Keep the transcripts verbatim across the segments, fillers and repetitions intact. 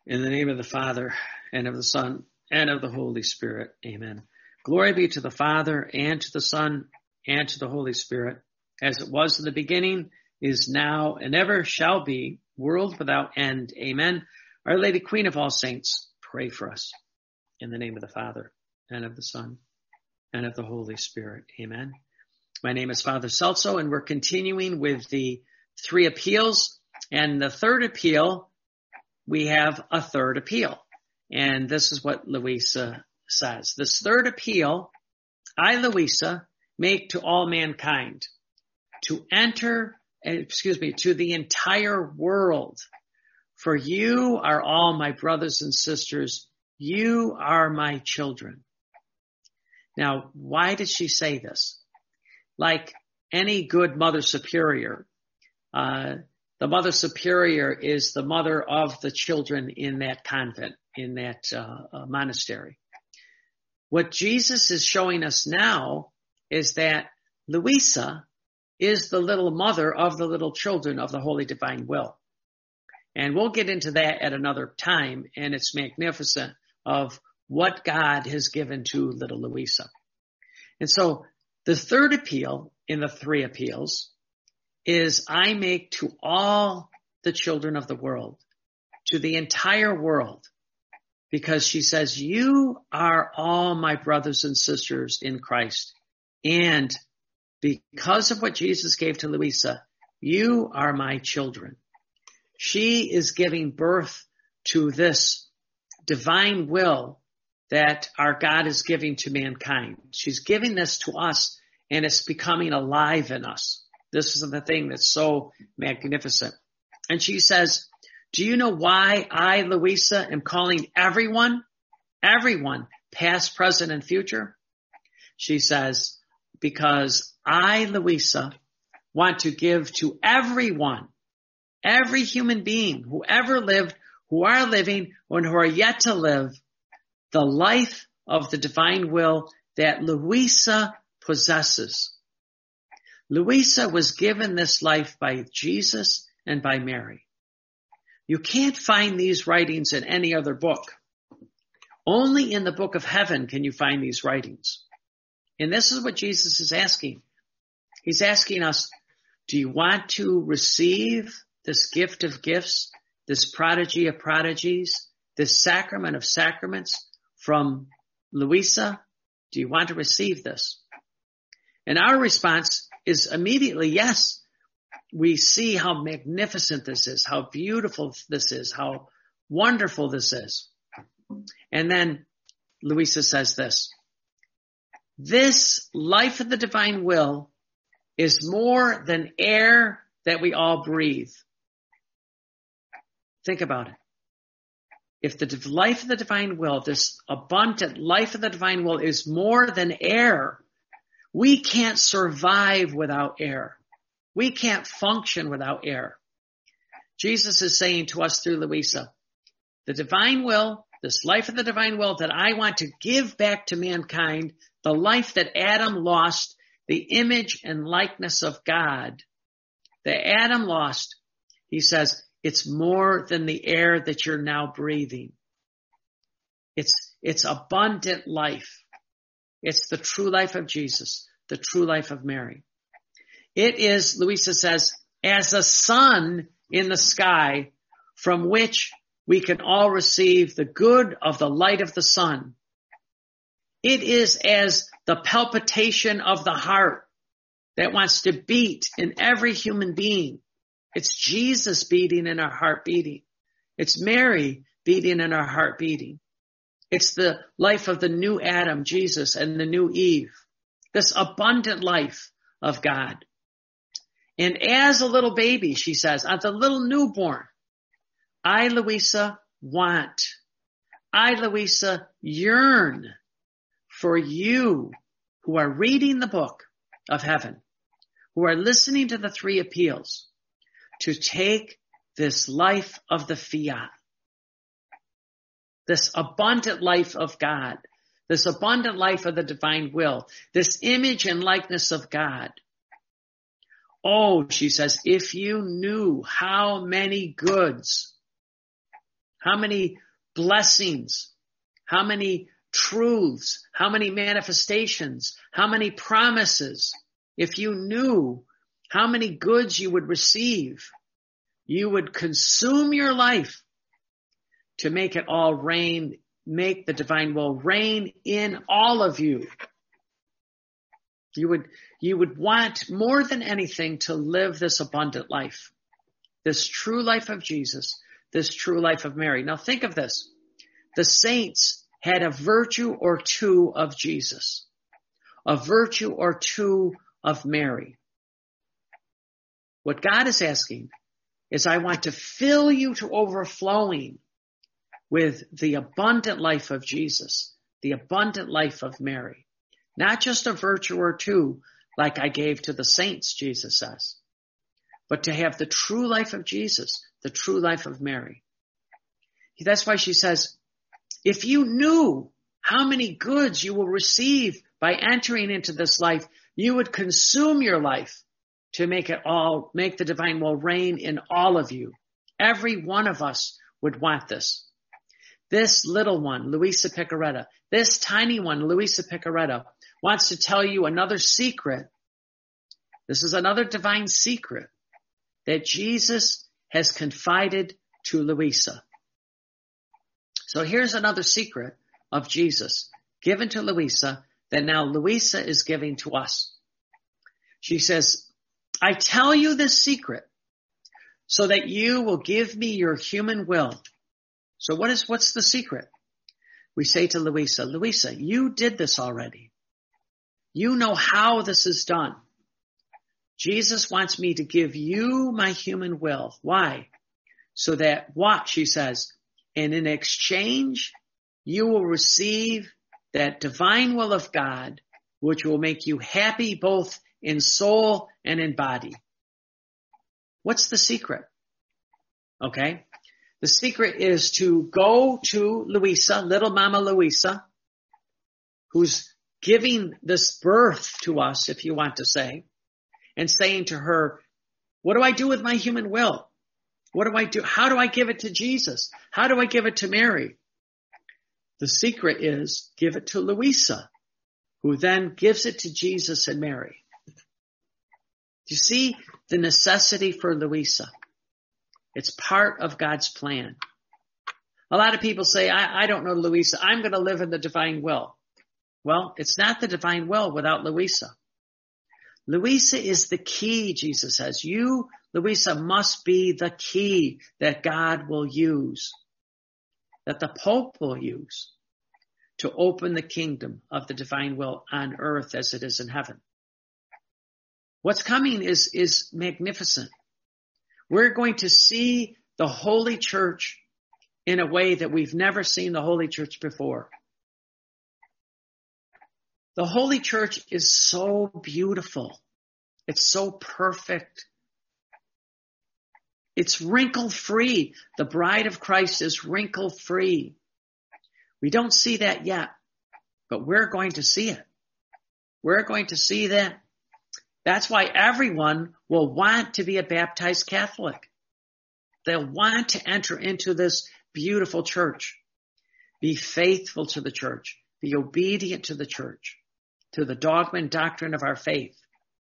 In the name of the Father, and of the Son, and of the Holy Spirit. Amen. Glory be to the Father, and to the Son, and to the Holy Spirit, as it was in the beginning, is now, and ever shall be, world without end. Amen. Our Lady, Queen of all saints, pray for us. In the name of the Father, and of the Son, and of the Holy Spirit. Amen. My name is Father Celso, and we're continuing with the three appeals. And the third appeal, we have a third appeal. And this is what Louisa says. This third appeal, I, Louisa, make to all mankind to enter, excuse me, to the entire world. For you are all my brothers and sisters. You are my children. Now, why did she say this? Like any good mother superior, uh, the mother superior is the mother of the children in that convent, in that uh, uh, monastery. What Jesus is showing us now is that Louisa is the little mother of the little children of the Holy Divine Will. And we'll get into that at another time, and it's magnificent of what God has given to little Louisa. And so the third appeal in the three appeals is I make to all the children of the world, to the entire world, because she says, you are all my brothers and sisters in Christ. And because of what Jesus gave to Louisa, you are my children. She is giving birth to this divine will that our God is giving to mankind. She's giving this to us, and it's becoming alive in us. This is the thing that's so magnificent. And she says, do you know why I, Louisa, am calling everyone, everyone, past, present, and future? She says, because I, Louisa, want to give to everyone, every human being who ever lived, who are living, and who are yet to live, the life of the divine will that Louisa possesses. Louisa was given this life by Jesus and by Mary. You can't find these writings in any other book. Only in the book of heaven can you find these writings. And this is what Jesus is asking. He's asking us, do you want to receive this gift of gifts, this prodigy of prodigies, this sacrament of sacraments from Louisa? Do you want to receive this? And our response is immediately yes. We see how magnificent this is, how beautiful this is, how wonderful this is. And then Louisa says this, this life of the divine will is more than air that we all breathe. Think about it. If the life of the divine will, this abundant life of the divine will is more than air, we can't survive without air. We can't function without air. Jesus is saying to us through Louisa, the divine will, this life of the divine will that I want to give back to mankind, the life that Adam lost, the image and likeness of God that Adam lost, he says, it's more than the air that you're now breathing. It's, it's abundant life. It's the true life of Jesus, the true life of Mary. It is, Louisa says, as a sun in the sky from which we can all receive the good of the light of the sun. It is as the palpitation of the heart that wants to beat in every human being. It's Jesus beating in our heart beating. It's Mary beating in our heart beating. It's the life of the new Adam, Jesus, and the new Eve. This abundant life of God. And as a little baby, she says, as a little newborn, I, Louisa, want, I, Louisa, yearn for you who are reading the book of heaven, who are listening to the three appeals, to take this life of the fiat, this abundant life of God, this abundant life of the divine will, this image and likeness of God. Oh, she says, if you knew how many goods how many blessings, how many truths, how many manifestations, how many promises. If you knew how many goods you would receive, you would consume your life to make it all reign, make the divine will reign in all of you. You would, you would want more than anything to live this abundant life, this true life of Jesus, this true life of Mary. Now think of this. The saints had a virtue or two of Jesus, a virtue or two of Mary. What God is asking is, I want to fill you to overflowing with the abundant life of Jesus, the abundant life of Mary. Not just a virtue or two like I gave to the saints, Jesus says, but to have the true life of Jesus, the true life of Mary. That's why she says, if you knew how many goods you will receive by entering into this life, you would consume your life to make it all, make the divine will reign in all of you. Every one of us would want this. This little one, Luisa Picaretta, this tiny one, Luisa Picaretta, wants to tell you another secret. This is another divine secret that Jesus has confided to Luisa. So here's another secret of Jesus given to Luisa that now Luisa is giving to us. She says, I tell you this secret so that you will give me your human will. So what is, what's the secret? We say to Luisa, Luisa, you did this already. You know how this is done. Jesus wants me to give you my human will. Why? So that what? She says, and in exchange, you will receive that divine will of God, which will make you happy both in soul and in body. What's the secret? Okay. The secret is to go to Luisa, little Mama Luisa, who's giving this birth to us, if you want to say, and saying to her, what do I do with my human will? What do I do? How do I give it to Jesus? How do I give it to Mary? The secret is give it to Luisa, who then gives it to Jesus and Mary. Do you see the necessity for Luisa? It's part of God's plan. A lot of people say, I, I don't know Luisa. I'm going to live in the divine will. Well, it's not the divine will without Luisa. Luisa is the key, Jesus says. You, Luisa, must be the key that God will use, that the Pope will use to open the kingdom of the divine will on earth as it is in heaven. What's coming is, is magnificent. We're going to see the Holy Church in a way that we've never seen the Holy Church before. The Holy Church is so beautiful. It's so perfect. It's wrinkle-free. The bride of Christ is wrinkle-free. We don't see that yet, but we're going to see it. We're going to see that. That's why everyone will want to be a baptized Catholic. They'll want to enter into this beautiful church. Be faithful to the church. Be obedient to the church, to the dogma and doctrine of our faith.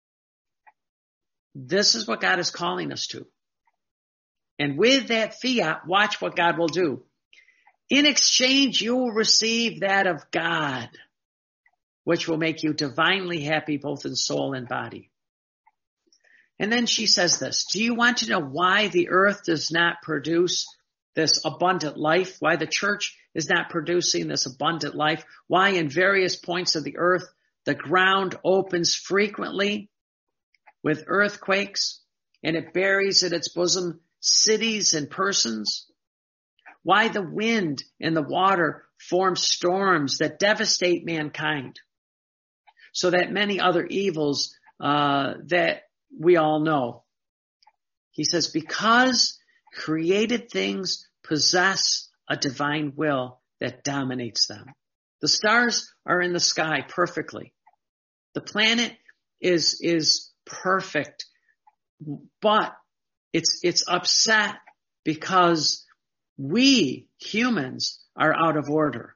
This is what God is calling us to. And with that fiat, watch what God will do. In exchange, you will receive that of God, which will make you divinely happy both in soul and body. And then she says this, do you want to know why the earth does not produce this abundant life? Why the church is not producing this abundant life? Why in various points of the earth the ground opens frequently with earthquakes and it buries in its bosom cities and persons? Why the wind and the water form storms that devastate mankind, so that many other evils uh, that we all know? He says, because created things possess a divine will that dominates them. The stars are in the sky perfectly. The planet is, is perfect, but it's, it's upset because we humans are out of order.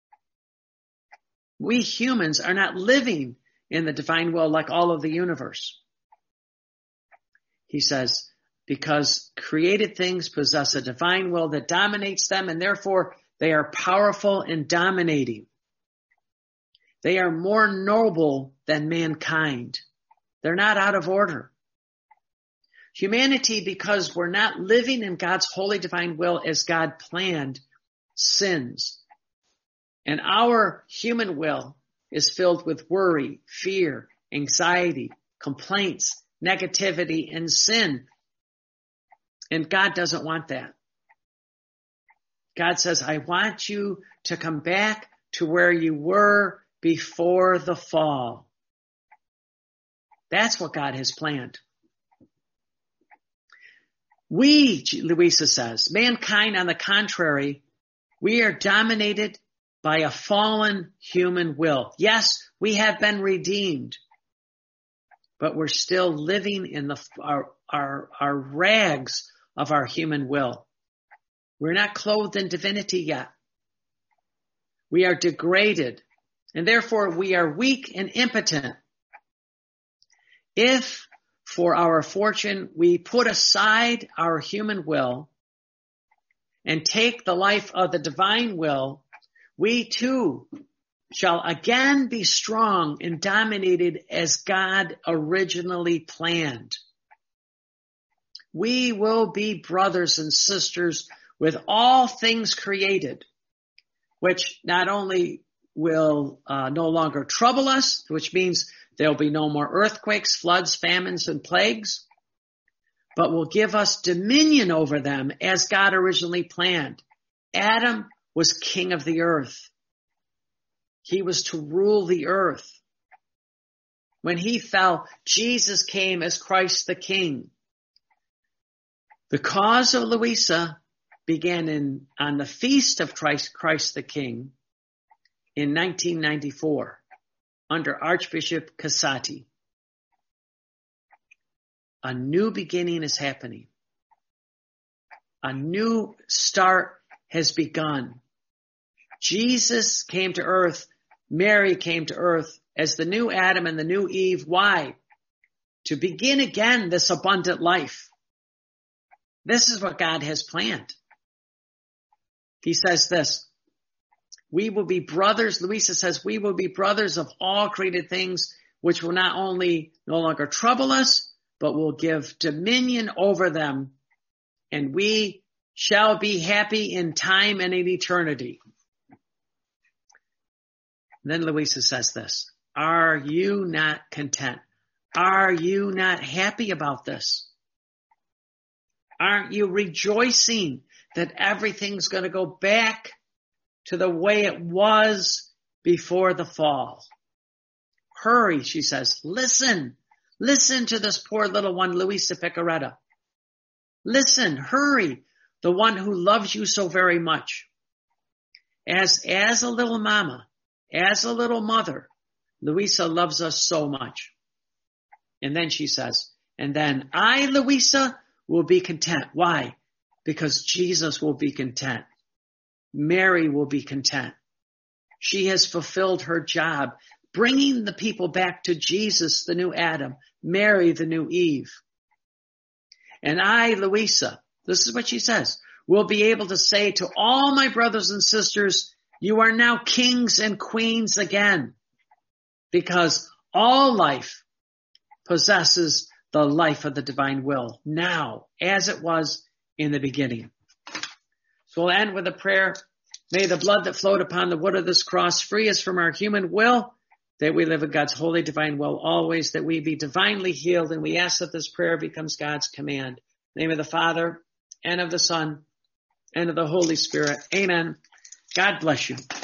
We humans are not living in the divine will like all of the universe. He says, because created things possess a divine will that dominates them, and therefore they are powerful and dominating. They are more noble than mankind. They're not out of order. Humanity, because we're not living in God's holy divine will as God planned, sins. And our human will is filled with worry, fear, anxiety, complaints, negativity, and sin. And God doesn't want that. God says, I want you to come back to where you were before the fall. That's what God has planned. We, Louisa says, mankind, on the contrary, we are dominated by a fallen human will. Yes, we have been redeemed, but we're still living in the our, our, our rags of our human will. We're not clothed in divinity yet. We are degraded, and therefore we are weak and impotent. If, for our fortune, we put aside our human will and take the life of the divine will, we too shall again be strong and dominated as God originally planned. We will be brothers and sisters with all things created, which not only will uh, no longer trouble us, which means there'll be no more earthquakes, floods, famines, and plagues, but will give us dominion over them as God originally planned. Adam was king of the earth. He was to rule the earth. When he fell, Jesus came as Christ the King. The cause of Louisa began in, on the feast of Christ, Christ the King in nineteen ninety-four under Archbishop Casati. A new beginning is happening. A new start has begun. Jesus came to earth. Mary came to earth as the new Adam and the new Eve. Why? To begin again this abundant life. This is what God has planned. He says this, we will be brothers, Louisa says, we will be brothers of all created things, which will not only no longer trouble us, but will give dominion over them, and we shall be happy in time and in eternity. Then Louisa says this, are you not content? Are you not happy about this? Aren't you rejoicing that everything's going to go back to the way it was before the fall? Hurry, she says. Listen. Listen to this poor little one, Louisa Picaretta. Listen, hurry, the one who loves you so very much. As, as a little mama, as a little mother, Louisa loves us so much. And then she says, and then I, Louisa, will be content. Why? Because Jesus will be content. Mary will be content. She has fulfilled her job, bringing the people back to Jesus, the new Adam, Mary, the new Eve. And I, Louisa, this is what she says, will be able to say to all my brothers and sisters, you are now kings and queens again, because all life possesses the life of the divine will now, as it was in the beginning. So we'll end with a prayer. May the blood that flowed upon the wood of this cross free us from our human will, that we live in God's holy divine will always, that we be divinely healed. And we ask that this prayer becomes God's command. In the name of the Father, and of the Son, and of the Holy Spirit. Amen. God bless you.